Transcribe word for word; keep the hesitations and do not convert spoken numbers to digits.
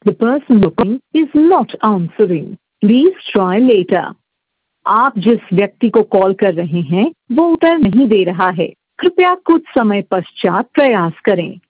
The person looking is not answering. Please try later. आप जिस व्यक्ति को कॉल कर रहे हैं वो उत्तर नहीं दे रहा है। कृपया कुछ समय पश्चात प्रयास करें।